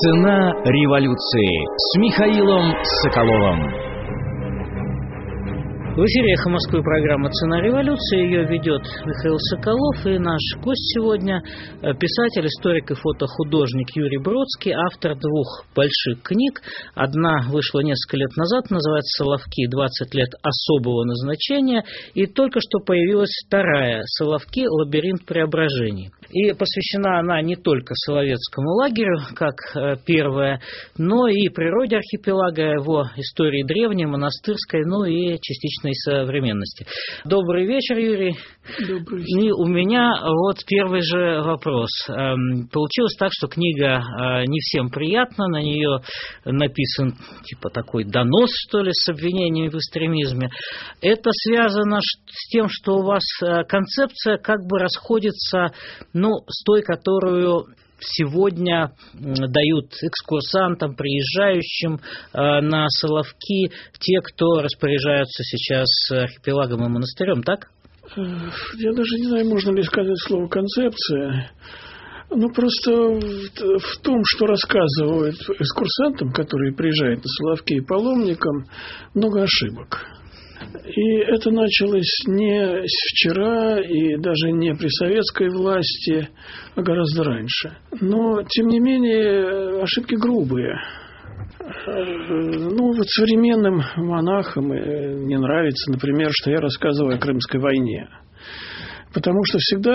Цена революции с Михаилом Соколовым. В эфире «Эхо Москвы» программа «Цена революции». Ее ведет Михаил Соколов. И наш гость сегодня – писатель, историк и фотохудожник Юрий Бродский, автор двух больших книг. Одна вышла несколько лет назад, называется «Соловки. 20 лет особого назначения». И только что появилась вторая «Соловки. Лабиринт преображений». И посвящена она не только Соловецкому лагерю, как первая, но и природе архипелага, его истории древней, монастырской, ну и частичной современности. Добрый вечер, Юрий. Добрый вечер. И у меня вот первый же вопрос. Получилось так, что книга не всем приятна, на нее написан типа такой донос, что ли, с обвинениями в экстремизме. Это связано с тем, что у вас концепция как бы расходится, с той, которую сегодня дают экскурсантам, приезжающим на Соловки, те, кто распоряжаются сейчас архипелагом и монастырем, так? Я даже не знаю, можно ли сказать слово «концепция». Просто в том, что рассказывают экскурсантам, которые приезжают на Соловки, и паломникам, много ошибок. И это началось не вчера и даже не при советской власти, а гораздо раньше. Но, тем не менее, ошибки грубые. Современным монахам не нравится, например, что я рассказываю о Крымской войне. Потому что всегда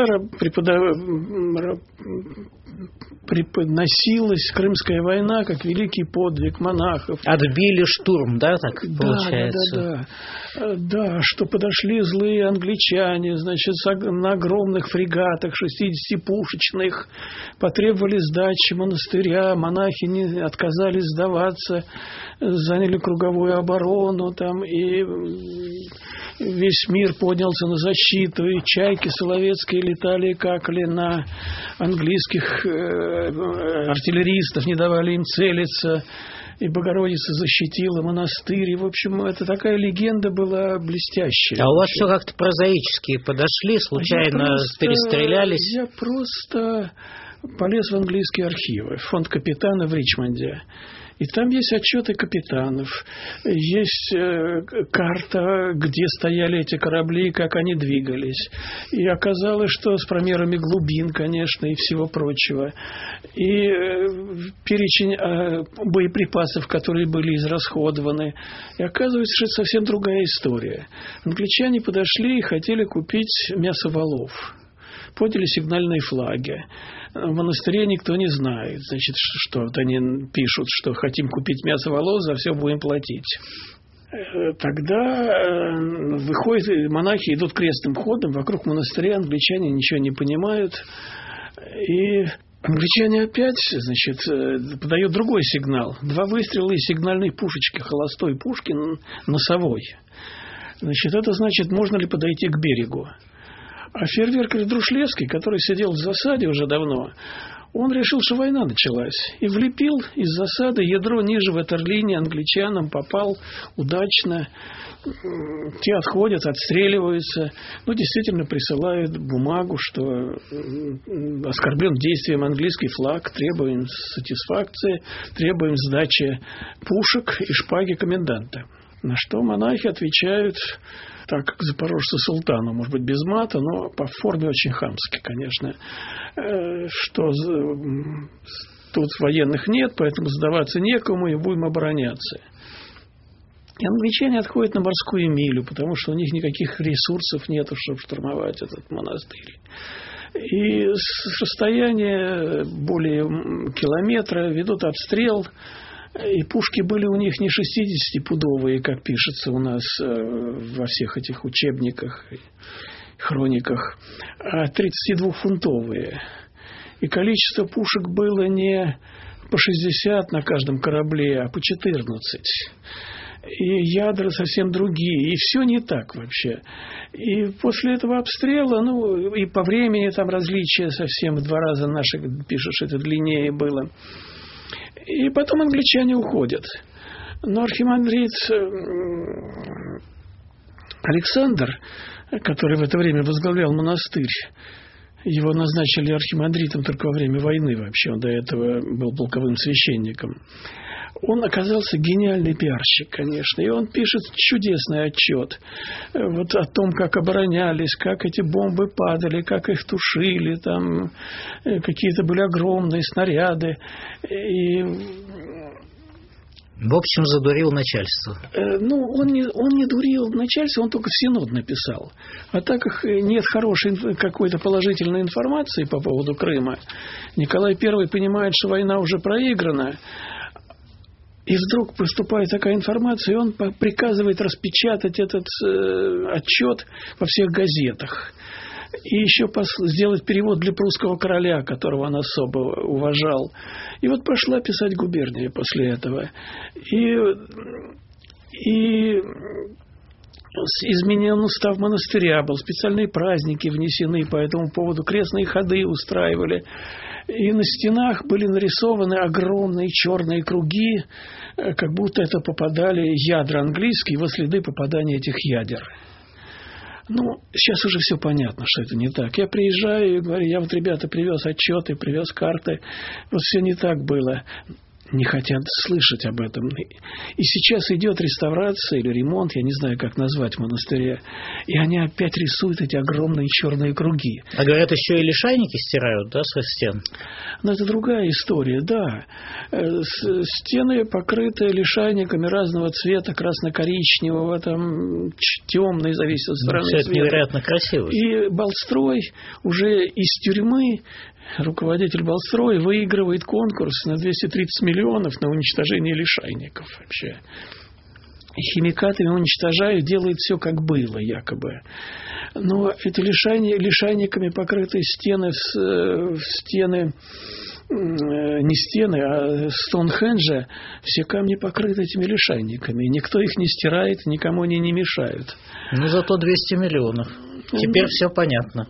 преподносилась Крымская война как великий подвиг монахов. Отбили штурм, да, так получается? Да, что подошли злые англичане, на огромных фрегатах 60-пушечных, потребовали сдачи монастыря, монахи не отказались сдаваться, заняли круговую оборону и весь мир поднялся на защиту, и чайки соловецкие летали, какали на английских артиллеристов, не давали им целиться, и Богородица защитила монастырь. И, в общем, это такая легенда была блестящая. А у вас все как-то прозаически подошли, случайно перестрелялись? Я просто полез в английские архивы, фонд капитана в Ричмонде. И там есть отчеты капитанов, есть карта, где стояли эти корабли, как они двигались. И оказалось, что с промерами глубин, конечно, и всего прочего. И перечень боеприпасов, которые были израсходованы. И оказывается, что это совсем другая история. Англичане подошли и хотели купить мясо волов. Подняли сигнальные флаги. В монастыре никто не знает. Что они пишут, что хотим купить мясо волов, за все будем платить. Тогда выходят монахи, идут крестным ходом, вокруг монастыря англичане ничего не понимают. И англичане опять, подают другой сигнал. 2 выстрела из сигнальной пушечки, холостой пушки носовой. Это значит, можно ли подойти к берегу. А фейерверк Друшлевский, который сидел в засаде уже давно, он решил, что война началась. И влепил из засады ядро ниже ватерлинии англичанам, попал удачно. Те отходят, отстреливаются. Действительно присылают бумагу, что оскорблен действием английский флаг, требуем сатисфакции, требуем сдачи пушек и шпаги коменданта. На что монахи отвечают так, как запорожцы султану, может быть, без мата, но по форме очень хамски, конечно, что тут военных нет, поэтому сдаваться некому, и будем обороняться. И англичане отходят на морскую милю, потому что у них никаких ресурсов нет, чтобы штурмовать этот монастырь. И с расстояния более километра ведут обстрел. И пушки были у них не 60-пудовые, как пишется у нас во всех этих учебниках, хрониках, а 32-фунтовые. И количество пушек было не по 60 на каждом корабле, а по 14. И ядра совсем другие. И все не так вообще. И после этого обстрела, и по времени там различия совсем в 2 раза наши, пишешь, это длиннее было. И потом англичане уходят. Но архимандрит Александр, который в это время возглавлял монастырь, Его назначили архимандритом только во время войны вообще. Он до этого был полковым священником. Он оказался гениальный пиарщик, конечно, и он пишет чудесный отчет вот о том, как оборонялись, как эти бомбы падали, как их тушили, там какие-то были огромные снаряды. И... В общем, задурил начальство. Он не дурил начальство, он только в Синод написал. А так как нет хорошей какой-то положительной информации по поводу Крыма, Николай I понимает, что война уже проиграна, и вдруг поступает такая информация, и он приказывает распечатать этот отчет во всех газетах. И еще сделать перевод для прусского короля, которого он особо уважал. И вот пошла писать губерния после этого. И изменен устав монастыря, был специальные праздники внесены по этому поводу, крестные ходы устраивали. И на стенах были нарисованы огромные черные круги, как будто это попадали ядра английские, во следы попадания этих ядер. Сейчас уже все понятно, что это не так. Я приезжаю и говорю, я вот, ребята, привез отчеты, привез карты. Вот все не так было. Не хотят слышать об этом. И сейчас идет реставрация или ремонт, я не знаю, как назвать в монастыре, и они опять рисуют эти огромные черные круги. А говорят, еще и лишайники стирают, да, со стен? Но это другая история, да. Стены покрыты лишайниками разного цвета, красно-коричневого, там, темный, зависит от стороны цвета. Все это невероятно красиво. И Балстрой уже из тюрьмы, руководитель Балстроя, выигрывает конкурс на 230 миллионов на уничтожение лишайников вообще. И химикатами уничтожают, делают все, как было, якобы. Но это лишайниками покрытые стены, стены, не стены, а Стоунхенджа, все камни покрыты этими лишайниками. Никто их не стирает, никому они не мешают. Зато 200 миллионов. Теперь все понятно.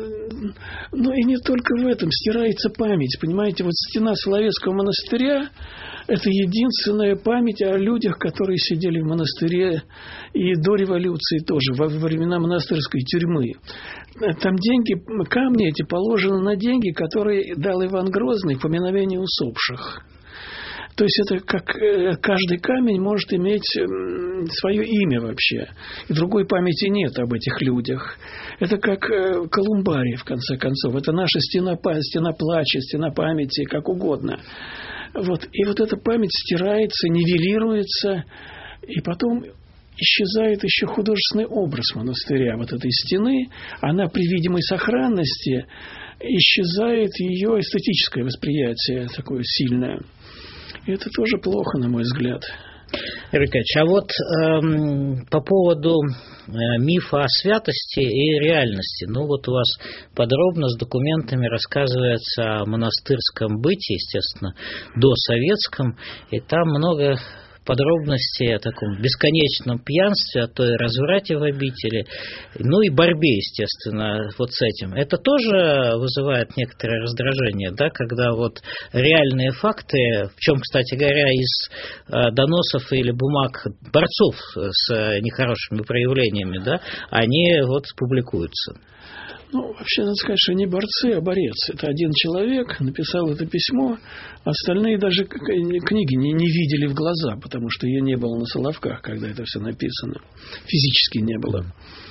И не только в этом. Стирается память. Понимаете, вот стена Соловецкого монастыря – это единственная память о людях, которые сидели в монастыре и до революции тоже, во времена монастырской тюрьмы. Там камни эти положены на деньги, которые дал Иван Грозный в поминовение усопших. То есть это как каждый камень может иметь свое имя вообще. И другой памяти нет об этих людях. Это как колумбарий, в конце концов. Это наша стена плача, стена памяти, как угодно. И вот эта память стирается, нивелируется, и потом исчезает еще художественный образ монастыря. Вот этой стены, она при видимой сохранности, исчезает ее эстетическое восприятие, такое сильное. И это тоже плохо, на мой взгляд. Юрий Николаевич, а вот по поводу мифа о святости и реальности. Вот у вас подробно с документами рассказывается о монастырском быте, естественно, досоветском, и там много подробностей о таком бесконечном пьянстве, о той разврате в обители, и борьбе, естественно, вот с этим. Это тоже вызывает некоторое раздражение, да, когда вот реальные факты, в чем, кстати говоря, из доносов или бумаг борцов с нехорошими проявлениями, да, они вот публикуются. Вообще, надо сказать, что не борцы, а борец. Это один человек написал это письмо, остальные даже книги не видели в глаза, потому что ее не было на Соловках, когда это все написано. Физически не было.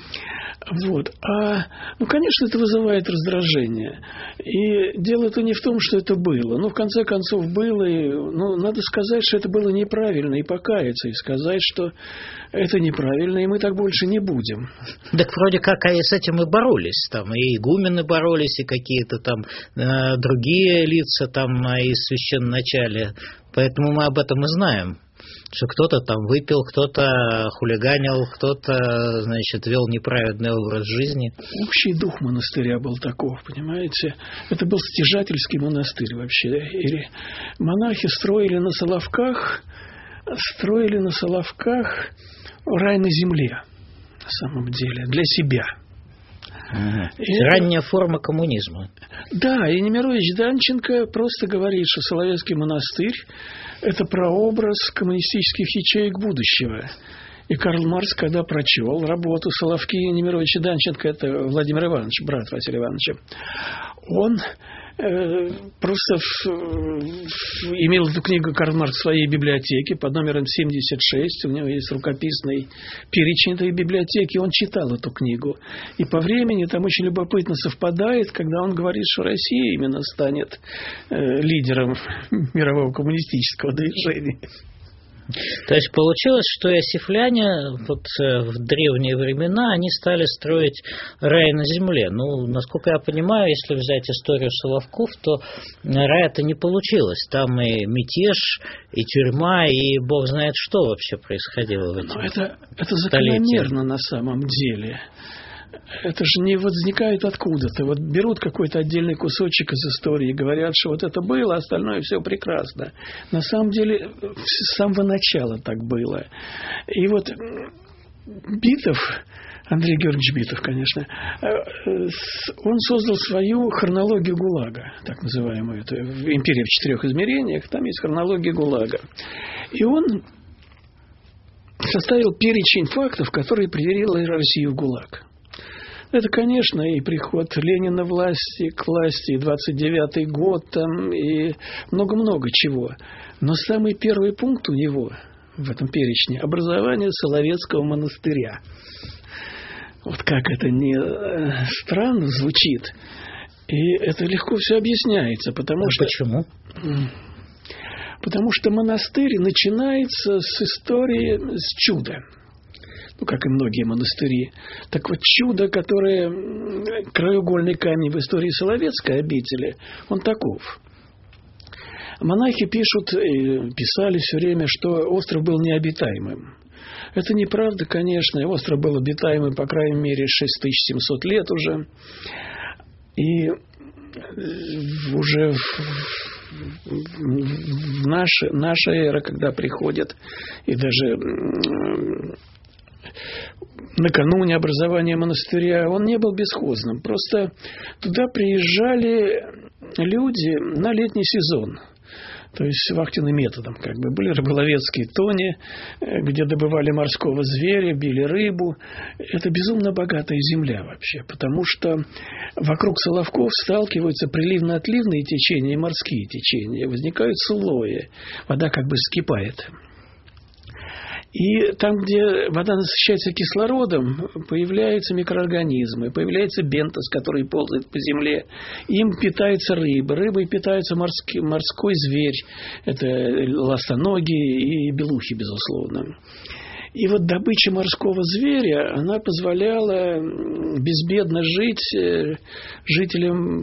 Конечно, это вызывает раздражение. И дело-то не в том, что это было. В конце концов, было. И, надо сказать, что это было неправильно, и покаяться, и сказать, что это неправильно, и мы так больше не будем. Так вроде как с этим и боролись. Там и игумены боролись, и какие-то там другие лица там из священноначалия. Поэтому мы об этом и знаем. Что кто-то там выпил, кто-то хулиганил, кто-то, вел неправедный образ жизни. Общий дух монастыря был таков, понимаете? Это был стяжательский монастырь вообще. И монахи строили на Соловках рай на земле, на самом деле, для себя. Ранняя форма коммунизма. Да, и Немирович Данченко просто говорит, что Соловецкий монастырь – это прообраз коммунистических ячеек будущего. И Карл Маркс, когда прочел работу Соловки Немировича Данченко, это Владимир Иванович, брат Василия Ивановича, он просто имел эту книгу Карл Маркс в своей библиотеке под номером 76. У него есть рукописный перечень этой библиотеки. Он читал эту книгу. И по времени там очень любопытно совпадает, когда он говорит, что Россия именно станет лидером мирового коммунистического движения. То есть получилось, что иосифляне вот в древние времена они стали строить рай на земле. Ну, насколько я понимаю, если взять историю Соловков, то рая-то не получилось. Там и мятеж, и тюрьма, и бог знает что вообще происходило в этом. Но это закономерно на самом деле. Это же не возникает откуда-то. Вот берут какой-то отдельный кусочек из истории и говорят, что вот это было, а остальное все прекрасно. На самом деле, с самого начала так было. И вот Битов, Андрей Георгиевич Битов, конечно, он создал свою хронологию ГУЛАГа, так называемую. Это в «Империи в 4 измерениях», там есть хронология ГУЛАГа. И он составил перечень фактов, которые привели Россию в ГУЛАГ. Это, конечно, и приход Ленина к власти, и 29-й год, там, и много-много чего. Но самый первый пункт у него в этом перечне – образование Соловецкого монастыря. Вот как это не странно звучит, и это легко все объясняется, потому что… Почему? Потому что монастырь начинается с истории, с чуда. Ну, как и многие монастыри. Так вот, чудо, которое краеугольный камень в истории Соловецкой обители, он таков. Монахи писали все время, что остров был необитаемым. Это неправда, конечно. Остров был обитаемым, по крайней мере, 6700 лет уже. И уже в наша эра, когда приходят, и даже накануне образования монастыря, он не был бесхозным. Просто туда приезжали люди на летний сезон. То есть вахтенным методом. Как бы были рыболовецкие тони, где добывали морского зверя, били рыбу. Это безумно богатая земля вообще. Потому что вокруг Соловков сталкиваются приливно-отливные течения и морские течения. Возникают слои. Вода как бы вскипает. И там, где вода насыщается кислородом, появляются микроорганизмы, появляется бентос, который ползает по земле. Им питается рыба. Рыбой питается морской зверь. Это ластоногие и белухи, безусловно. И вот добыча морского зверя, она позволяла безбедно жить жителям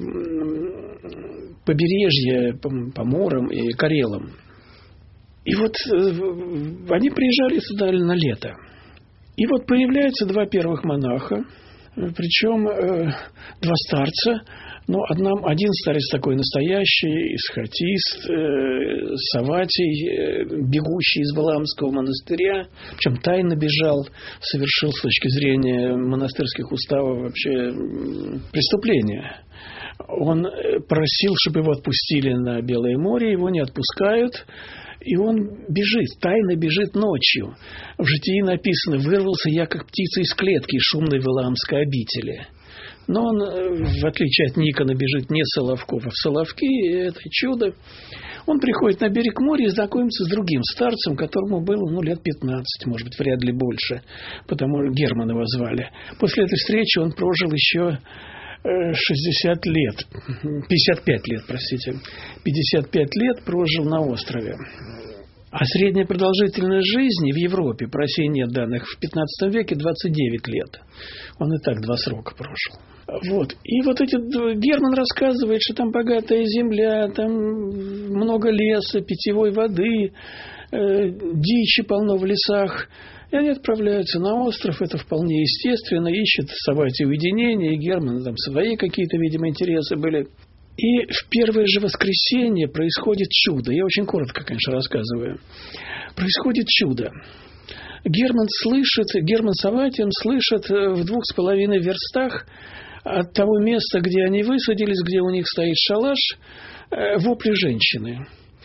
побережья, поморам и Карелам. И вот они приезжали сюда на лето. И вот появляются два первых монаха, причем два старца. Но один старец такой настоящий, исхатист, Саватий, бегущий из Валаамского монастыря, причем тайно бежал, совершил с точки зрения монастырских уставов вообще преступление. Он просил, чтобы его отпустили на Белое море, его не отпускают. И он бежит, тайно бежит ночью. В житии написано: «Вырвался я, как птица из клетки, из шумной Валаамской обители». Но он, в отличие от Никона, бежит не Соловков, а в Соловки, и это чудо. Он приходит на берег моря и знакомится с другим старцем, которому было лет 15, может быть, вряд ли больше, потому что Германа его звали. После этой встречи он прожил еще 60 лет, 55 лет, простите, 55 лет прожил на острове. А средняя продолжительность жизни в Европе, по России нет данных, в 15 веке 29 лет. Он и так 2 срока прожил. Вот. И вот Герман рассказывает, что там богатая земля, там много леса, питьевой воды, дичи полно в лесах. И они отправляются на остров, это вполне естественно, ищет Саватий уединение, и Герман там свои какие-то, видимо, интересы были. И в первое же воскресенье происходит чудо. Я очень коротко, конечно, рассказываю. Происходит чудо. Герман Саватий, он слышит в 2,5 верстах от того места, где они высадились, где у них стоит шалаш, вопли женщины.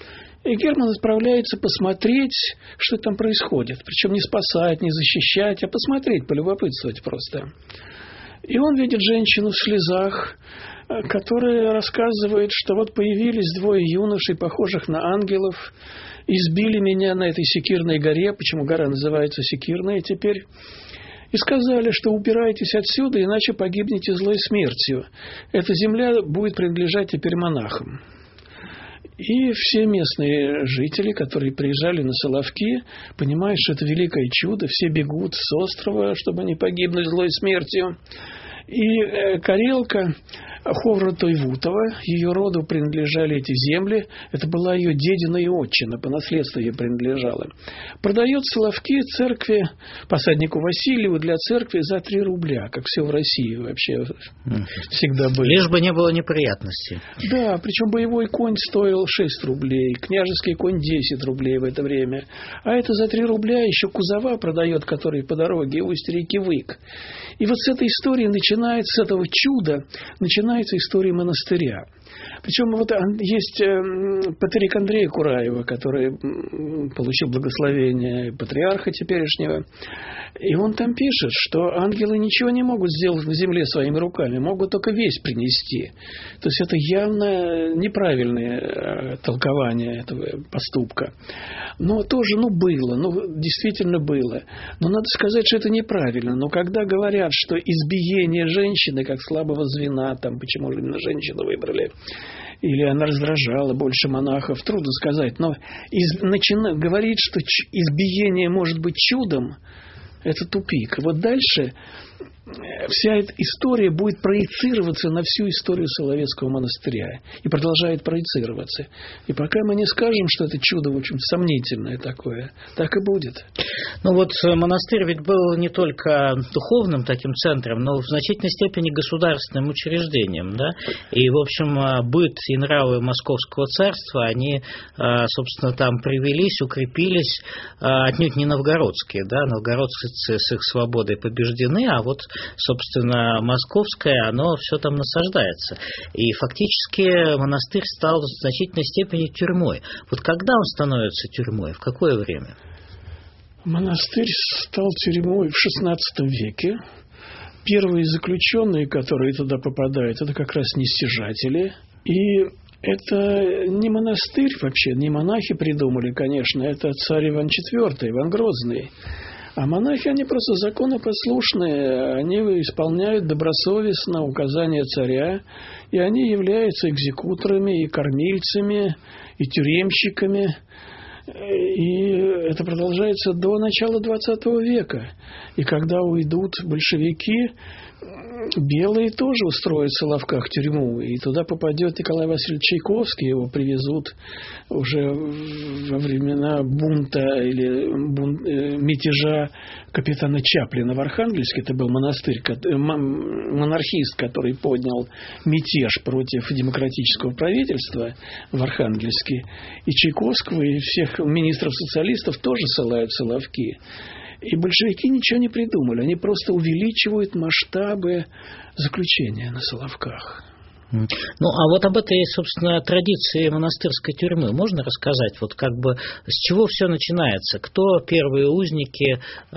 И Герман отправляется посмотреть, что там происходит. Причем не спасать, не защищать, а посмотреть, полюбопытствовать просто. И он видит женщину в слезах, которая рассказывает, что вот появились двое юношей, похожих на ангелов, избили меня на этой Секирной горе, почему гора называется Секирная теперь, и сказали, что убирайтесь отсюда, иначе погибнете злой смертью. Эта земля будет принадлежать теперь монахам. И все местные жители, которые приезжали на Соловки, понимают, что это великое чудо, все бегут с острова, чтобы не погибнуть злой смертью. И карелка Ховра Тойвутова, ее роду принадлежали эти земли, это была ее дедина и отчина, по наследству ей принадлежала. Продает Соловки церкви, посаднику Васильеву для церкви за 3 рубля, как все в России вообще всегда было. Лишь бы не было неприятностей. Да, причем боевой конь стоил 6 рублей, княжеский конь 10 рублей в это время. А это за 3 рубля еще кузова продает, которые по дороге устья реки Вык. И вот с этой истории начинается, с этого чуда, начинается история монастыря. Причем вот есть патриарх Андрея Кураева, который получил благословение патриарха теперешнего. И он там пишет, что ангелы ничего не могут сделать на земле своими руками, могут только весть принести. То есть это явно неправильное толкование этого поступка. Но тоже, было, действительно было. Но надо сказать, что это неправильно. Но когда говорят, что избиение женщины, как слабого звена, там, почему же именно женщину выбрали, или она раздражала больше монахов, трудно сказать. Но говорить, что избиение может быть чудом, это тупик. Вот дальше вся эта история будет проецироваться на всю историю Соловецкого монастыря. И продолжает проецироваться. И пока мы не скажем, что это чудо, в общем, сомнительное такое, так и будет. Монастырь ведь был не только духовным таким центром, но в значительной степени государственным учреждением. Да? И, в общем, быт и нравы Московского царства, они, собственно, там привелись, укрепились, отнюдь не новгородские. Да? Новгородцы с их свободой побеждены, а вот, собственно, московское, оно все там насаждается. И фактически монастырь стал в значительной степени тюрьмой. Вот когда он становится тюрьмой? В какое время? Монастырь стал тюрьмой в XVI веке. Первые заключенные, которые туда попадают, это как раз нестяжатели. И это не монастырь вообще, не монахи придумали, конечно, это царь Иван IV, Иван Грозный. А монахи, они просто законопослушные, они исполняют добросовестно указания царя, и они являются экзекуторами и кормильцами, и тюремщиками. И это продолжается до начала XX века. И когда уйдут большевики, белые тоже устроят в Соловках тюрьму. И туда попадет Николай Васильевич Чайковский. Его привезут уже во времена бунта или мятежа капитана Чаплина в Архангельске. Это был монастырь, монархист, который поднял мятеж против демократического правительства в Архангельске. И Чайковского, и всех министров-социалистов тоже ссылают в Соловки. И большевики ничего не придумали. Они просто увеличивают масштабы заключения на Соловках. А вот об этой, собственно, традиции монастырской тюрьмы можно рассказать? Вот как бы с чего все начинается? Кто первые узники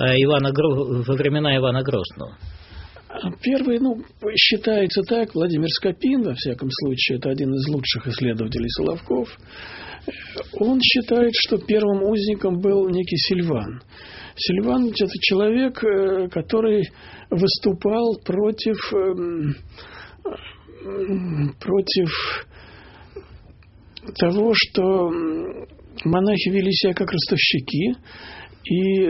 во времена Ивана Грозного? Первый, считается так, Владимир Скопин, во всяком случае, это один из лучших исследователей Соловков. Он считает, что первым узником был некий Сильван. Сильван – это человек, который выступал против того, что монахи вели себя как ростовщики и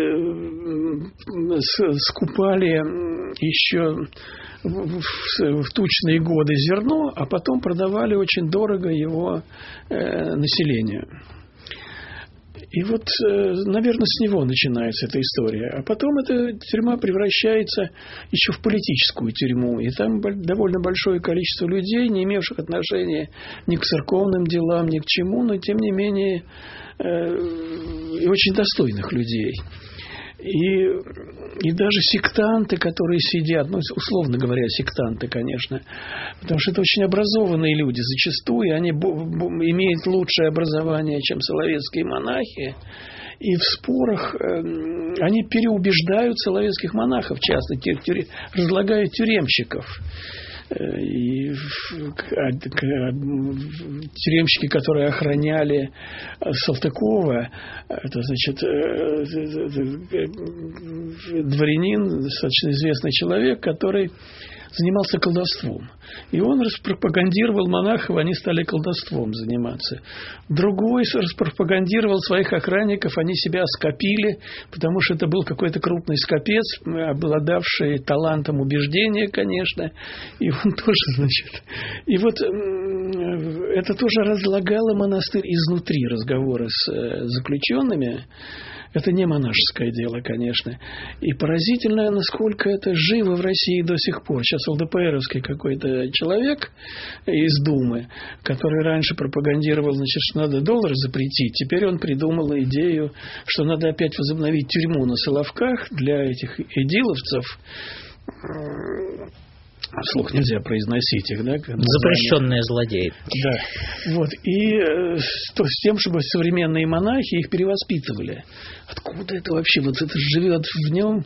скупали еще в тучные годы зерно, а потом продавали очень дорого его населению. И вот, наверное, с него начинается эта история. А потом эта тюрьма превращается еще в политическую тюрьму. И там довольно большое количество людей, не имевших отношения ни к церковным делам, ни к чему, но, тем не менее, и очень достойных людей. И даже сектанты, которые сидят, ну, условно говоря, сектанты, конечно, потому что это очень образованные люди, зачастую они имеют лучшее образование, чем соловецкие монахи, и в спорах они переубеждают соловецких монахов, часто разлагают тюремщиков. И тюремщики, которые охраняли Салтыкова, это, значит, дворянин, достаточно известный человек, который занимался колдовством. И он распропагандировал монахов, они стали колдовством заниматься. Другой распропагандировал своих охранников, они себя оскопили, потому что это был какой-то крупный скопец, обладавший талантом убеждения, конечно. И он тоже, значит... И вот это тоже разлагало монастырь изнутри, разговоры с заключенными. Это не монашеское дело, конечно. И поразительно, насколько это живо в России до сих пор. Сейчас ЛДПРовский какой-то человек из Думы, который раньше пропагандировал, значит, что надо доллар запретить, теперь он придумал идею, что надо опять возобновить тюрьму на Соловках для этих эдиловцев. Вслух нельзя произносить их, да? Запрещенные злодеи. Да. Вот. И с тем, чтобы современные монахи их перевоспитывали. Откуда это вообще? Вот это живет в нем.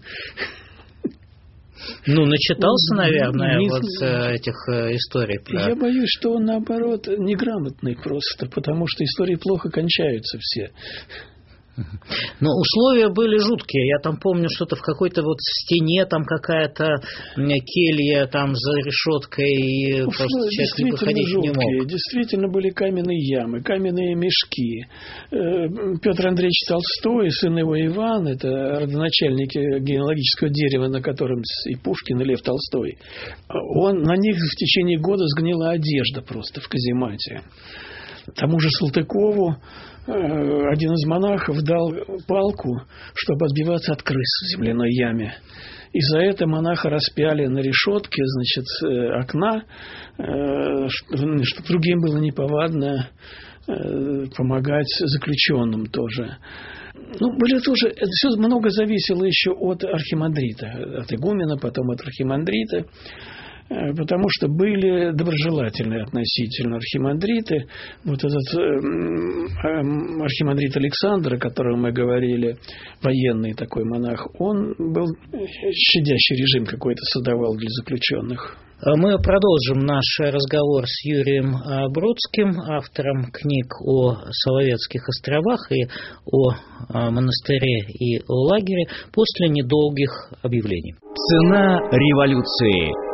Ну, начитался, наверное, этих историй. Я боюсь, что он, наоборот, неграмотный просто, потому что истории плохо кончаются все. Но условия были жуткие. Я там помню, что-то в какой-то вот стене там какая-то келья там за решеткой, и просто человек не выходить жуткие. Не мог. Действительно были каменные ямы, каменные мешки. Петр Андреевич Толстой, сын его Иван, это родоначальник генеалогического дерева, на котором и Пушкин, и Лев Толстой. На них в течение года сгнила одежда просто в каземате. Тому же Салтыкову один из монахов дал палку, чтобы отбиваться от крыс в земляной яме. И за это монаха распяли на решетке, значит, окна, чтобы другим было неповадно помогать заключенным тоже. Ну, были тоже, это все много зависело еще от архимандрита, от игумена, потом от архимандрита. Потому что были доброжелательные относительно архимандриты. Вот этот архимандрит Александр, о котором мы говорили, военный такой монах, он был щадящий режим какой-то создавал для заключенных. Мы продолжим наш разговор с Юрием Бродским, автором книг о Соловецких островах и о монастыре и о лагере, после недолгих объявлений. Цена революции.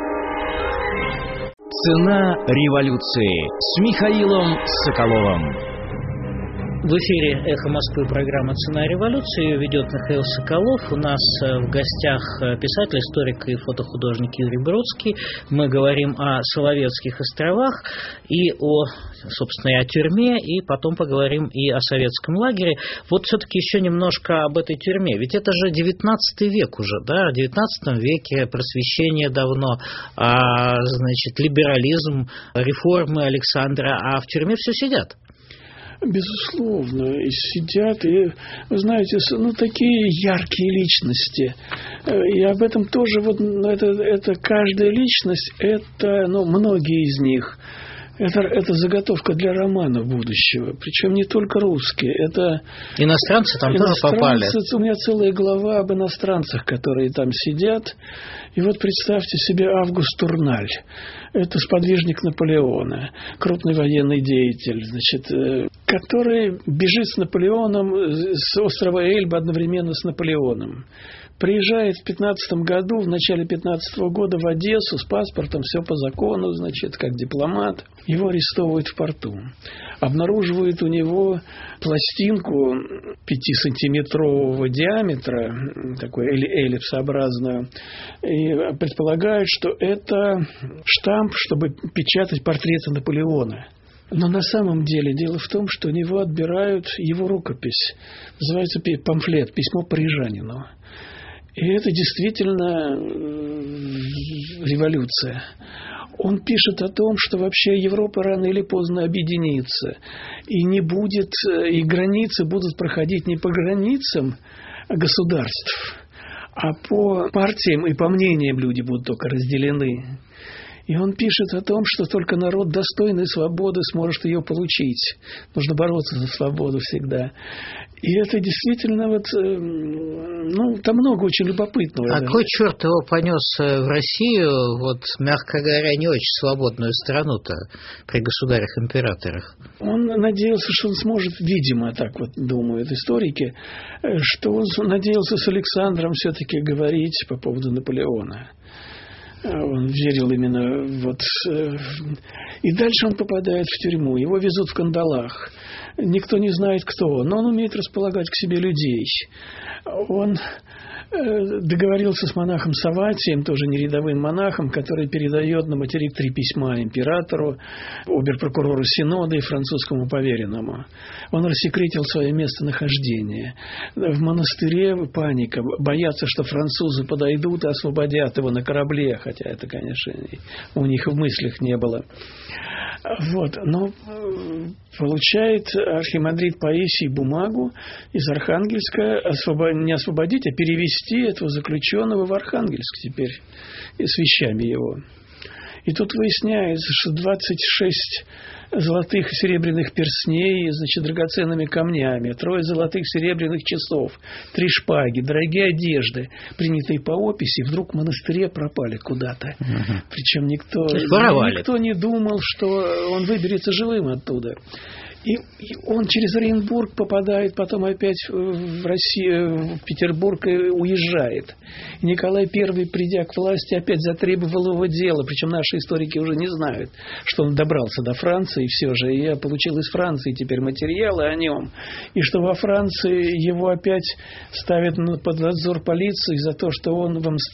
Цена революции с Михаилом Соколовым. В эфире «Эхо Москвы» программа «Цена революции». Ее ведет Михаил Соколов. У нас в гостях писатель, историк и фотохудожник Юрий Бродский. Мы говорим о Соловецких островах и собственно, и о тюрьме, и потом поговорим и о советском лагере. Вот все-таки еще немножко об этой тюрьме. Ведь это же 19 век уже, да? В 19 веке просвещение давно, значит, либерализм, реформы Александра, а в тюрьме все сидят. Безусловно, и сидят, и, вы знаете, такие яркие личности. И об этом тоже, это каждая личность, это, многие из них, это заготовка для романа будущего. Причем не только русские. Это иностранцы там тоже попали. У меня целая глава об иностранцах, которые там сидят. И вот представьте себе Август Турналь. Это сподвижник Наполеона, крупный военный деятель, значит, который бежит с Наполеоном с острова Эльба одновременно с Наполеоном. Приезжает в 15 году, в начале 15 года в Одессу с паспортом, все по закону, значит, как дипломат. Его арестовывают в порту. Обнаруживают у него пластинку 5-сантиметрового диаметра, такой эллипсообразную, и предполагают, что это штамп, чтобы печатать портреты Наполеона. Но на самом деле дело в том, что у него отбирают его рукопись. Называется памфлет «Письмо парижанину». И это действительно революция. Он пишет о том, что вообще Европа рано или поздно объединится. И не будет, и границы будут проходить не по границам государств, а по партиям и по мнениям люди будут только разделены. И он пишет о том, что только народ достойной свободы сможет ее получить. Нужно бороться за свободу всегда. И это действительно там много очень любопытного. А какой черт его понес в Россию, мягко говоря, не очень свободную страну-то при государях-императорах? Он надеялся, что он сможет, видимо, так думают историки, что он надеялся с Александром все-таки говорить по поводу Наполеона. Он верил именно И дальше он попадает в тюрьму. Его везут в кандалах. Никто не знает, кто он. Но он умеет располагать к себе людей. Он договорился с монахом Саватием, тоже не рядовым монахом, который передает на материк 3 письма императору, обер-прокурору Синода и французскому поверенному. Он рассекретил свое местонахождение. В монастыре паника. Боятся, что французы подойдут и освободят его на корабле, хотя это, конечно, у них в мыслях не было. Но получает архимандрит Паисий бумагу из Архангельска не освободить, а перевести этого заключенного в Архангельск теперь и с вещами его. И тут выясняется, что 26 золотых и серебряных перстней, драгоценными камнями, 3 золотых серебряных часов, 3 шпаги, дорогие одежды, принятые по описи, вдруг в монастыре пропали куда-то. Причем никто не думал, что он выберется живым оттуда. И он через Оренбург попадает потом опять в Россию, в Петербург и уезжает. И Николай I, придя к власти, опять затребовал его дело. Причем наши историки уже не знают, что он добрался до Франции все же. И я получил из Франции теперь материалы о нем. И что во Франции его опять ставят под надзор полиции за то, что он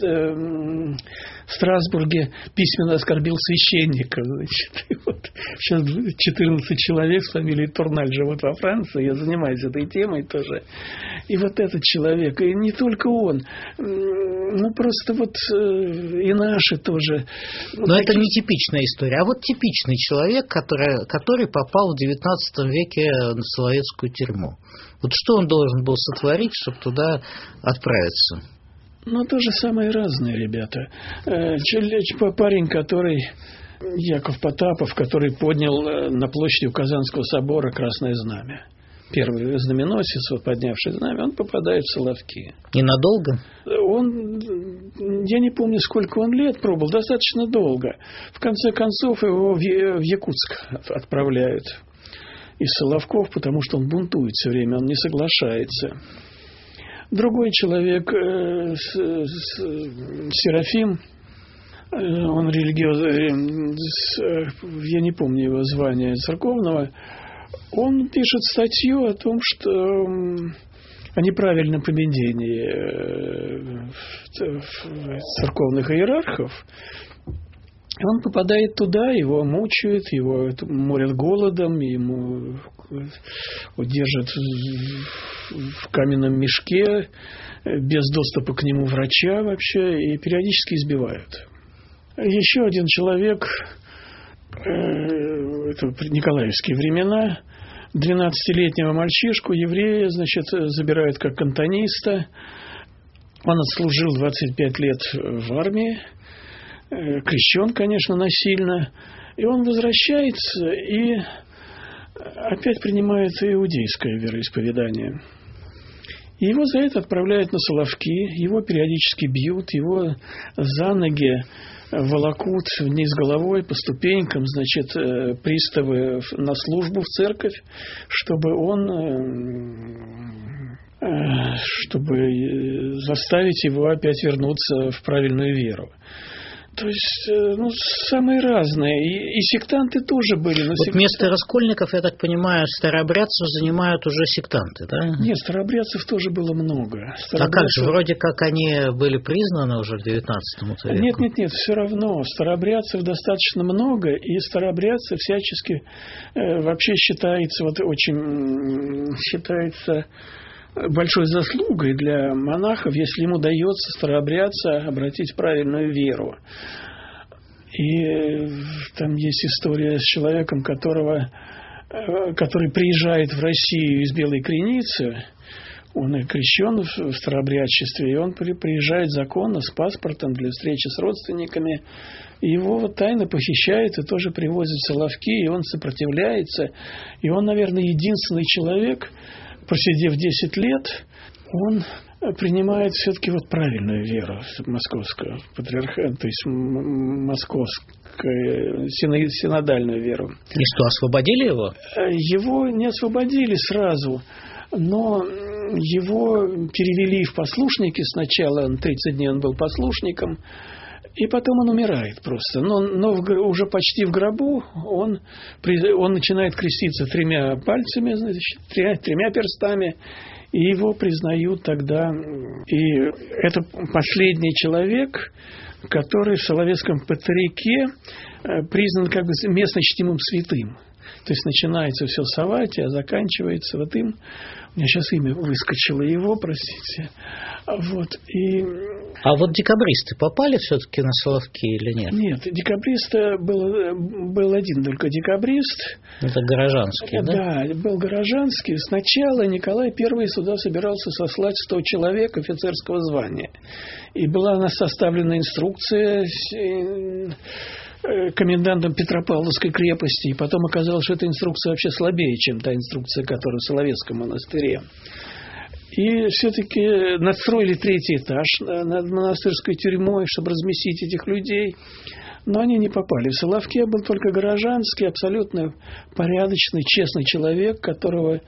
в Страсбурге письменно оскорбил священника. Сейчас 14 человек с фамилией Турналь живут во Франции, я занимаюсь этой темой тоже. И этот человек, и не только он, просто и наши тоже. Но это не типичная история, а типичный человек, который попал в XIX веке на Соловецкую тюрьму. Что он должен был сотворить, чтобы туда отправиться? То же самое разные ребята. Парень, который... Яков Потапов, который поднял на площади у Казанского собора Красное Знамя. Первый знаменосец, поднявший знамя, он попадает в Соловки. И надолго? Я не помню, сколько он лет пробыл, достаточно долго. В конце концов, его в Якутск отправляют из Соловков, потому что он бунтует все время, он не соглашается. Другой человек, Серафим, он религиозный, я не помню его звания церковного, он пишет статью о том, что о неправильном поведении церковных иерархов. Он попадает туда, его мучают, его морят голодом, ему держат в каменном мешке, без доступа к нему врача вообще, и периодически избивают. Еще один человек, это николаевские времена, 12-летнего мальчишку, еврея, забирают как кантониста. Он отслужил 25 лет в армии, крещен, конечно, насильно. И он возвращается и опять принимает иудейское вероисповедание. И его за это отправляют на Соловки, его периодически бьют, его за ноги волокут вниз головой по ступенькам, приставы на службу в церковь, чтобы заставить его опять вернуться в правильную веру. То есть, самые разные. И сектанты тоже были. Вместо раскольников, я так понимаю, старообрядцев занимают уже сектанты, да? Нет, старообрядцев тоже было много. А как же? Вроде как они были признаны уже в XIX веку. Нет, все равно. Старообрядцев достаточно много, и старообрядцы всячески вообще считается большой заслугой для монахов, если ему удается старообрядца обратить в правильную веру. И там есть история с человеком, который приезжает в Россию из Белой Креницы. Он и крещен в старообрядчестве, и он приезжает законно с паспортом для встречи с родственниками. И его вот тайно похищают и тоже привозят в Соловки, и он сопротивляется. И он, наверное, единственный человек, просидев 10 лет, он принимает все-таки вот правильную веру московскую, патриархат, то есть московскую синодальную веру. И что, освободили его? Его не освободили сразу, но его перевели в послушники сначала, 30 дней он был послушником, и потом он умирает просто. Но уже почти в гробу он начинает креститься 3 пальцами, значит, 3 перстами, и его признают тогда. И это последний человек, который в Соловецком Патрике признан как бы местно чтимым святым. То есть начинается все с Авати, а заканчивается вот им. У меня сейчас имя выскочило его, простите. Вот, А вот декабристы попали все-таки на Соловки или нет? Нет, декабриста был один только декабрист. Это Горожанский, да? Да, был Горожанский. Сначала Николай I сюда собирался сослать 100 человек офицерского звания. И была составлена инструкция комендантом Петропавловской крепости, и потом оказалось, что эта инструкция вообще слабее, чем та инструкция, которая в Соловецком монастыре. И все-таки надстроили 3-й этаж над монастырской тюрьмой, чтобы разместить этих людей. Но они не попали. В Соловке был только Горожанский, абсолютно порядочный, честный человек, которого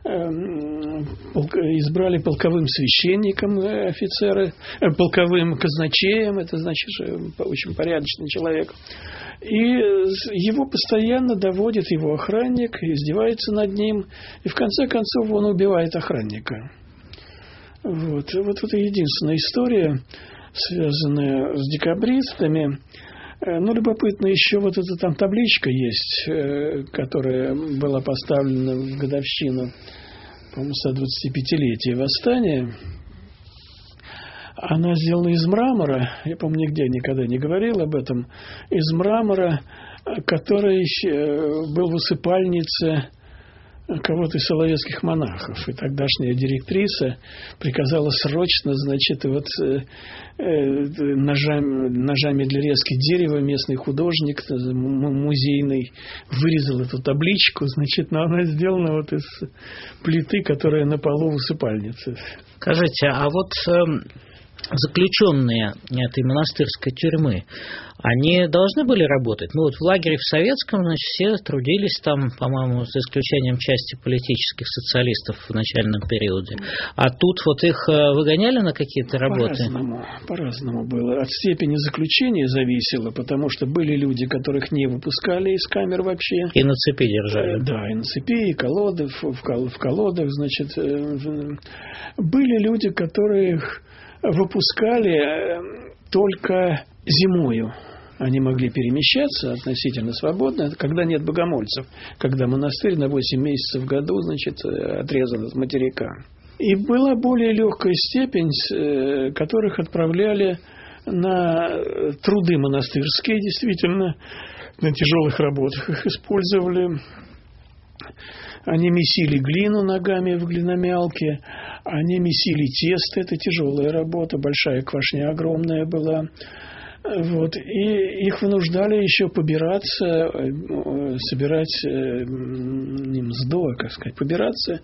избрали полковым священником офицеры, полковым казначеем, это значит, что очень порядочный человек. И его постоянно доводит его охранник, издевается над ним, и в конце концов он убивает охранника. Вот это единственная история, связанная с декабристами. Ну, любопытно, еще вот эта там табличка есть, которая была поставлена в годовщину, по-моему, 125-летия восстания. Она сделана из мрамора, я, по-моему, нигде никогда не говорил об этом, из мрамора, который был в усыпальнице кого-то из соловецких монахов. И тогдашняя директриса приказала срочно, значит, ножами для резки дерева местный художник музейный вырезал эту табличку, значит, но она сделана вот из плиты, которая на полу в усыпальнице. Скажите, а вот заключенные этой монастырской тюрьмы, они должны были работать? Ну вот в лагере в Советском, значит, все трудились там, по-моему, за исключением части политических социалистов в начальном периоде. А тут вот их выгоняли на какие-то работы? По-разному было. От степени заключения зависело, потому что были люди, которых не выпускали из камер вообще. И на цепи держали. Да, и на цепи, и колоды, в колодах, значит. Были люди, которых выпускали только зимою. Они могли перемещаться относительно свободно, когда нет богомольцев, когда монастырь на 8 месяцев в году, значит, отрезан от материка. И была более легкая степень, которых отправляли на труды монастырские, действительно, на тяжелых работах их использовали. Они месили глину ногами в глиномялке, они месили тесто, это тяжелая работа, большая квашня огромная была. Вот. И их вынуждали еще побираться, собирать не мздо, а, как сказать, побираться.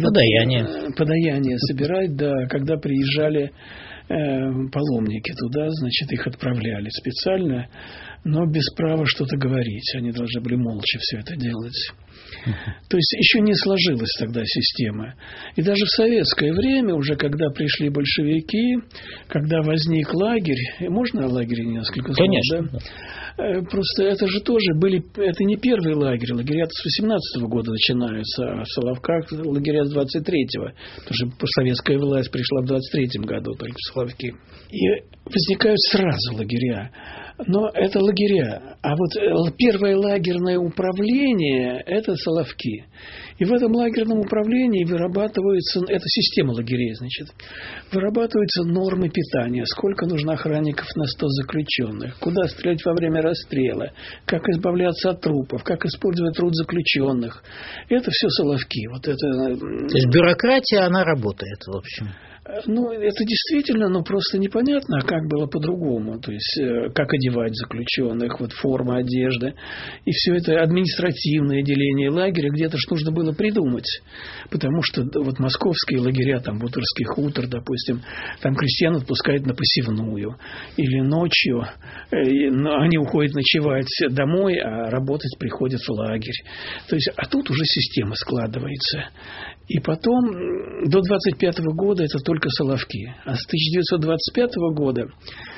Подаяние собирать, да, когда приезжали паломники туда, значит, их отправляли специально, но без права что-то говорить. Они должны были молча все это делать. То есть еще не сложилась тогда система. И даже в советское время, уже когда пришли большевики, когда возник лагерь, можно о лагере несколько слов? Конечно. Да? Просто это же тоже были, это не первый лагерь, лагеря с 18-го года начинаются, а в Соловках лагеря с 23-го, потому что советская власть пришла в 23-м году только в Соловки. И возникают сразу лагеря. Но это лагеря. А вот первое лагерное управление – это Соловки. И в этом лагерном управлении вырабатывается, это система лагерей, значит, вырабатываются нормы питания, сколько нужно охранников на 100 заключенных, куда стрелять во время расстрела, как избавляться от трупов, как использовать труд заключенных. Это все Соловки. Вот это... То есть бюрократия, она работает, в общем. Ну, это действительно, но просто непонятно, а как было по-другому. То есть, как одевать заключенных, вот форма одежды. И все это административное деление лагеря где-то ж нужно было придумать. Потому что вот московские лагеря, там, Бутырский хутор, допустим, там крестьян отпускают на посевную. Или ночью они уходят ночевать домой, а работать приходят в лагерь. То есть, а тут уже система складывается. И потом, до 25 года это только Соловки. А с 1925 года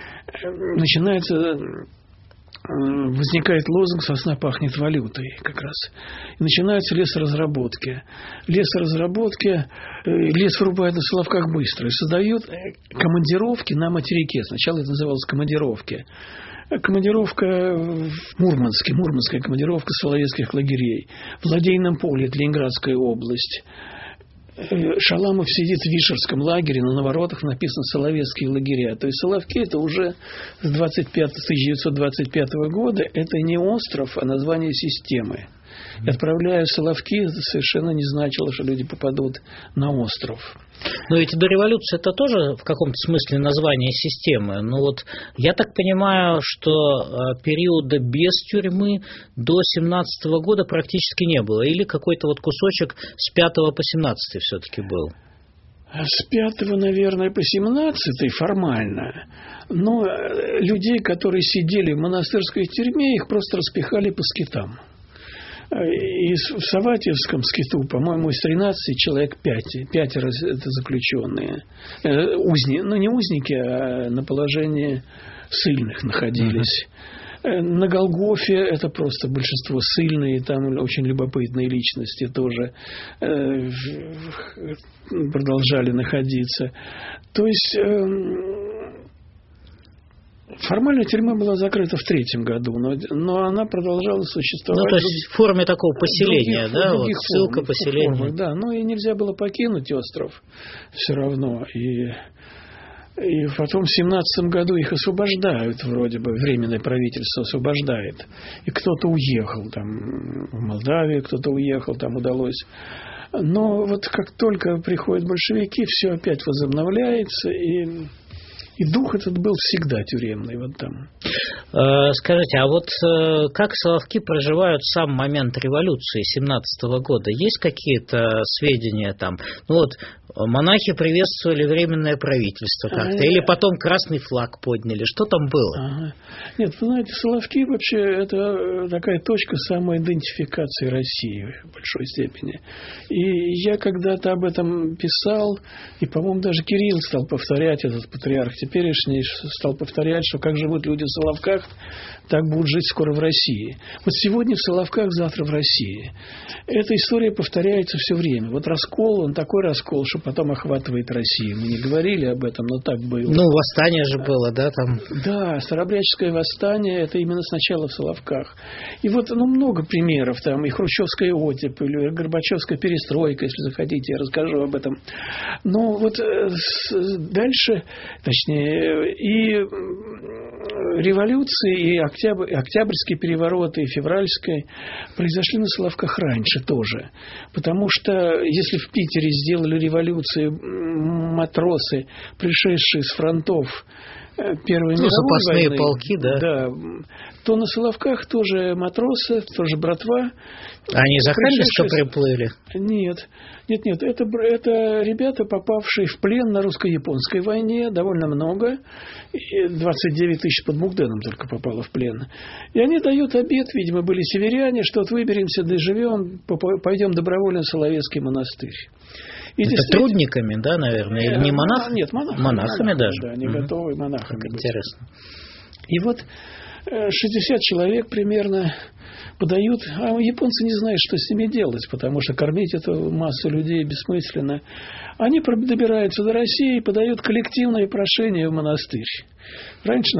возникает лозунг «Сосна пахнет валютой» как раз. И начинаются лесоразработки. Лес вырубают на Соловках быстро. И создают командировки на материке. Сначала это называлось командировки. Командировка в Мурманске, мурманская командировка соловецких лагерей. В Ладейном поле, это Ленинградская область. Шаламов сидит в Вишерском лагере, на воротах написано «Соловецкие лагеря». То есть Соловки это уже с 1925 года, это не остров, а название системы. И отправляя Соловки, это совершенно не значило, что люди попадут на остров. Но ведь до революции это тоже в каком-то смысле название системы. Но вот я так понимаю, что периода без тюрьмы до 17 года практически не было. Или какой-то вот кусочек с 5 по 17 все-таки был. С 5, наверное, по 17 формально. Но людей, которые сидели в монастырской тюрьме, их просто распихали по скитам. И в Саватьевском скиту, по-моему, из 13 человек 5 это заключенные. Не узники, а на положении ссыльных находились. На Голгофе это просто большинство ссыльные, там очень любопытные личности тоже продолжали находиться. То есть формально тюрьма была закрыта в 3 году, но она продолжала существовать. Ну, то есть в форме такого поселения, да? Вот ссылка, поселение. Формах, да, но и нельзя было покинуть остров все равно. И потом в 17 году их освобождают, вроде бы, временное правительство освобождает. И кто-то уехал, там, в Молдавию кто-то уехал, там удалось. Но вот как только приходят большевики, все опять возобновляется, и дух этот был всегда тюремный вот там. Скажите, а вот как Соловки проживают сам момент революции 17 года? Есть какие-то сведения там? Ну вот, монахи приветствовали временное правительство как-то, или потом красный флаг подняли. Что там было? Ага. Нет, вы знаете, Соловки вообще это такая точка самоидентификации России в большой степени. И я когда-то об этом писал, и, по-моему, даже Кирилл стал повторять, этот патриарх теперешний, стал повторять, что как живут люди в Соловках, так будут жить скоро в России. Вот сегодня в Соловках, завтра в России. Эта история повторяется все время. Вот раскол, он такой раскол, что потом охватывает Россию. Мы не говорили об этом, но так было. Ну, восстание же было, да, там? Да, Старообрядческое восстание, это именно сначала в Соловках. И вот, много примеров, там, и хрущевская оттепель, или Горбачевская перестройка, если захотите, я расскажу об этом. Но вот дальше, точнее, и революции, и октябрьские перевороты, и февральские произошли на Соловках раньше тоже. Потому что если в Питере сделали революцию матросы, пришедшие с фронтов Первой мировой войны, полки, да, то на Соловках тоже матросы, тоже братва. Они из Архангельска приплыли? Нет. Это ребята, попавшие в плен на русско-японской войне, довольно много. 29 тысяч под Мугденом только попало в плен. И они дают обет, видимо, были северяне, что вот выберемся, доживем, пойдем добровольно в Соловецкий монастырь. И это трудниками, да, наверное? Или не монахами? Нет, монахами даже. Да, они готовы монахами быть. Интересно. И вот 60 человек примерно подают, а японцы не знают, что с ними делать, потому что кормить эту массу людей бессмысленно. Они добираются до России и подают коллективное прошение в монастырь. Раньше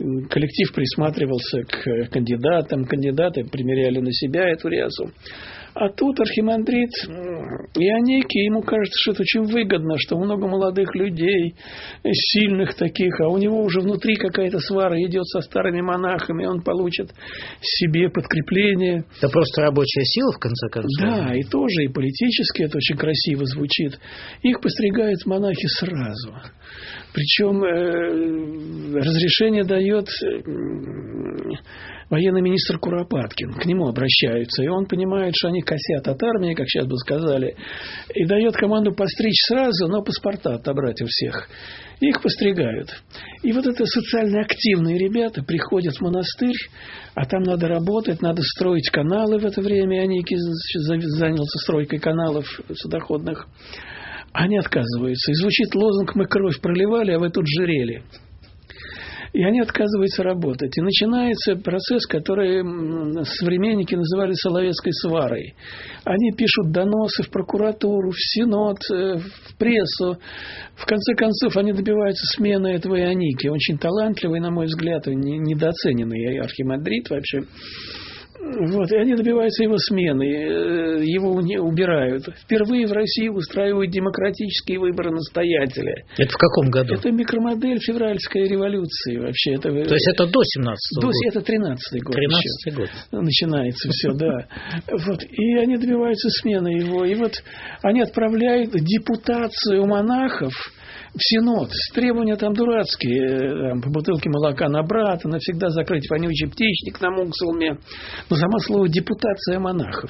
коллектив присматривался к кандидатам, кандидаты примеряли на себя эту рясу. А тут архимандрит Ионикий, ему кажется, что это очень выгодно, что много молодых людей, сильных таких, а у него уже внутри какая-то свара идет со старыми монахами, он получит себе подкрепление. Это просто рабочая сила, в конце концов. Да, и тоже, и политически это очень красиво звучит. Их постригают монахи сразу. Причем разрешение дает военный министр Куропаткин. К нему обращаются, и он понимает, что они косят от армии, как сейчас бы сказали, и дает команду постричь сразу, но паспорта отобрать у всех. Их постригают. И вот это социально активные ребята приходят в монастырь, а там надо работать, надо строить каналы в это время. Аникий занялся стройкой каналов судоходных. Они отказываются. И звучит лозунг «Мы кровь проливали, а вы тут жирели». И они отказываются работать. И начинается процесс, который современники называли Соловецкой сварой. Они пишут доносы в прокуратуру, в Синод, в прессу. В конце концов, они добиваются смены этого Ионикия. Очень талантливый, на мой взгляд, недооцененный архимандрит вообще. Вот, и они добиваются его смены, его убирают. Впервые в России устраивают демократические выборы настоятеля. Это в каком году? Это микромодель февральской революции вообще. То есть это до 17-го года? Это 13-й год. 13-й год. Начинается все, да. Вот, и они добиваются смены его. И вот они отправляют депутацию монахов в Синод. Требования там дурацкие. Там, по бутылке молока на брата, навсегда закрыть вонючий птичник на Муксулме. Но само слово депутация монахов.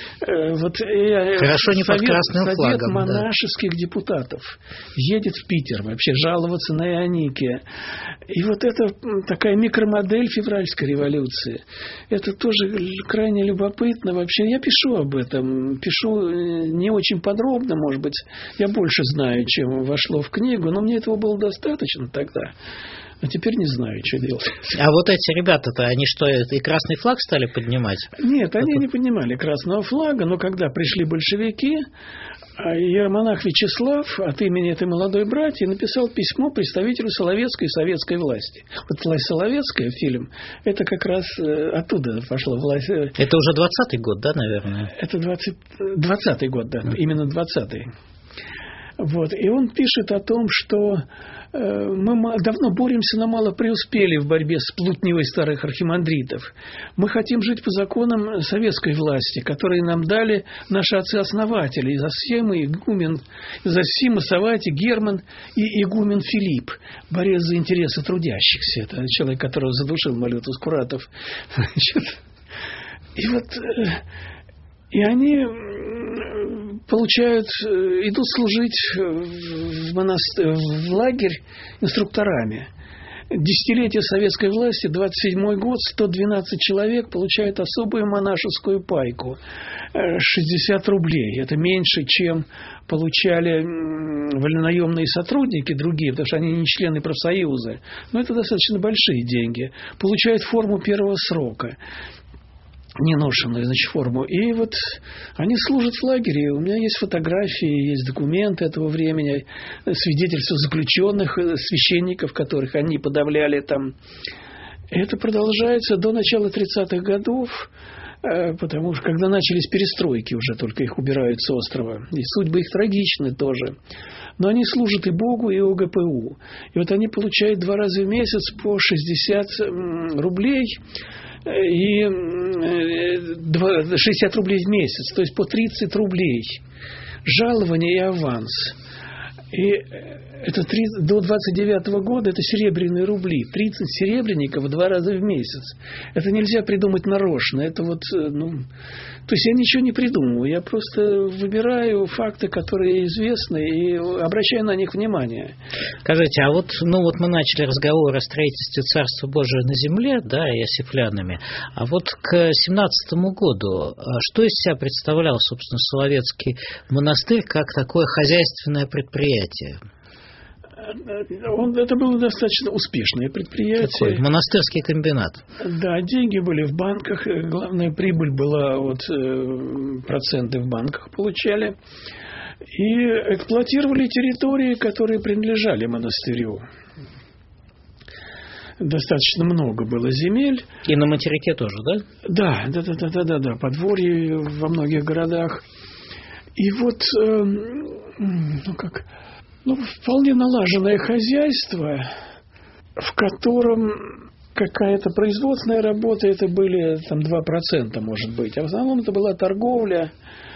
Хорошо, не под красным флагом. Совет монашеских депутатов едет в Питер вообще жаловаться на Ионикия. И вот это такая микромодель февральской революции. Это тоже крайне любопытно. Вообще я пишу об этом. Пишу не очень подробно, может быть. Я больше знаю, чем вошло в книгу. Но мне этого было достаточно тогда. А теперь не знаю, что делать. А вот эти ребята-то, они что, и красный флаг стали поднимать? Нет, они не поднимали красного флага, но когда пришли большевики, иеромонах Вячеслав от имени этой молодой братьи написал письмо представителю Соловецкой и советской власти. Вот «Власть Соловецкая» фильм, это как раз оттуда пошла власть. Это уже 20-й год, да, наверное? Это 20-й год, да, именно 20-й. Вот. И он пишет о том, что мы давно боремся, но мало преуспели в борьбе с плутневой старых архимандритов. Мы хотим жить по законам советской власти, которые нам дали наши отцы-основатели. Изосима Саватий, Герман и игумен Филипп, борец за интересы трудящихся. Это человек, которого задушил Малюту Скуратов. И вот... И они идут служить в лагерь инструкторами. Десятилетие советской власти, 27-й год, 112 человек получают особую монашескую пайку. 60 рублей. Это меньше, чем получали вольнонаемные сотрудники другие, потому что они не члены профсоюза. Но это достаточно большие деньги. Получают форму первого срока. Неношенную, значит, форму. И вот они служат в лагере. У меня есть фотографии, есть документы этого времени, свидетельства заключенных, священников, которых они подавляли там. Это продолжается до начала 30-х годов, потому что когда начались перестройки, уже только их убирают с острова. И судьбы их трагичны тоже. Но они служат и Богу, и ОГПУ. И вот они получают 2 раза в месяц по 60 рублей и 60 рублей в месяц, то есть по 30 рублей. Жалование и аванс. И это до 29-го года это серебряные рубли. 30 серебряников 2 раза в месяц. Это нельзя придумать нарочно. Это вот, то есть я ничего не придумываю. Я просто выбираю факты, которые известны, и обращаю на них внимание. Скажите, а вот мы начали разговор о строительстве Царства Божия на земле, да, и о сифлянами. А вот к 17-му году что из себя представлял, собственно, Соловецкий монастырь как такое хозяйственное предприятие? Это было достаточно успешное предприятие. Какой? Монастырский комбинат. Да, деньги были в банках. Главная прибыль была, проценты в банках получали. И эксплуатировали территории, которые принадлежали монастырю. достаточно много было земель. И на материке тоже, да? Да, подворье во многих городах. И вот, вполне налаженное хозяйство, в котором какая-то производственная работа, это были там 2%, может быть. А в основном это была торговля,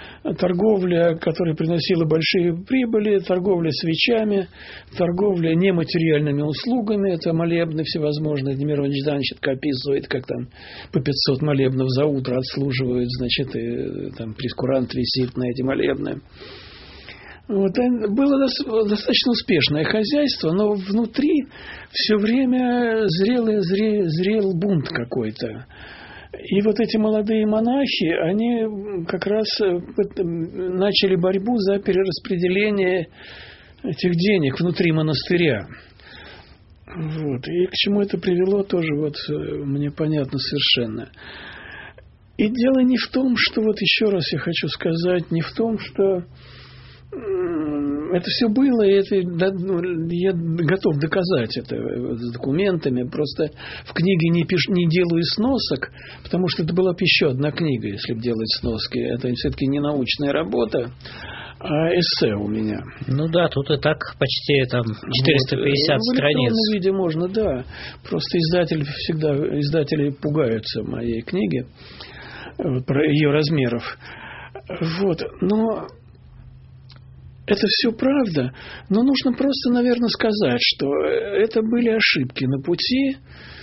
которая приносила большие прибыли, торговля свечами, торговля нематериальными услугами, это молебны всевозможные. Мирон Жданович описывает, как там по 500 молебнов за утро отслуживают, значит, и там прескурант висит на эти молебны. Вот, было достаточно успешное хозяйство, но внутри все время зрел бунт какой-то. И вот эти молодые монахи, они как раз начали борьбу за перераспределение этих денег внутри монастыря. Вот. И к чему это привело, тоже вот мне понятно совершенно. И дело не в том, что, вот еще раз я хочу сказать, не в том, что это все было, и это, я готов доказать это с документами. Просто в книге не делаю сносок, потому что это была бы еще одна книга, если бы делать сноски. Это все-таки не научная работа, а эссе у меня. Ну да, тут и так почти там 450 вот. страниц. В электронном виде можно, да. Просто издатели пугаются моей книги, про ее размеров. Вот, но это все правда, но нужно просто, наверное, сказать, что это были ошибки на пути,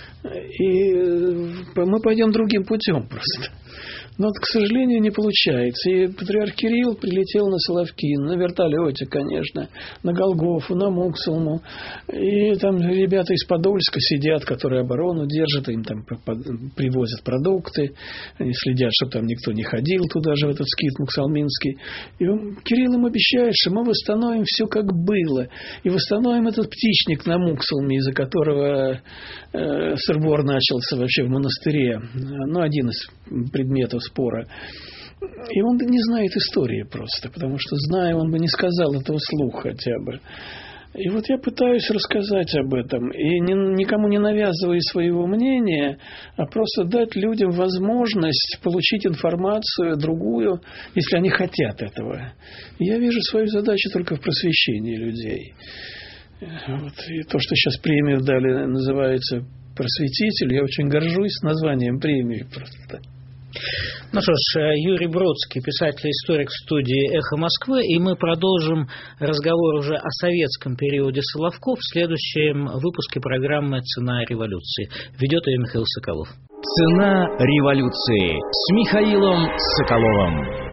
и мы пойдем другим путем просто. Но, к сожалению, не получается. И патриарх Кирилл прилетел на Соловкин, на вертолете, конечно, на Голгофу, на Муксулму. И там ребята из Подольска сидят, которые оборону держат, им там привозят продукты, они следят, чтобы там никто не ходил туда же, в этот скит муксалминский. И Кирилл им обещает, что мы восстановим все, как было. И восстановим этот птичник на Муксулме, из-за которого сыр-бор начался вообще в монастыре. Ну, один из предметов спора. И он не знает истории просто, потому что, зная, он бы не сказал этого вслух хотя бы. И вот я пытаюсь рассказать об этом, и никому не навязывая своего мнения, а просто дать людям возможность получить информацию другую, если они хотят этого. И я вижу свою задачу только в просвещении людей. Вот. И то, что сейчас премию дали, называется «Просветитель», я очень горжусь названием премии просто. Ну что ж, Юрий Бродский, писатель-историк в студии «Эхо Москвы», и мы продолжим разговор уже о советском периоде Соловков в следующем выпуске программы «Цена революции». Ведет ее Михаил Соколов. «Цена революции» с Михаилом Соколовым.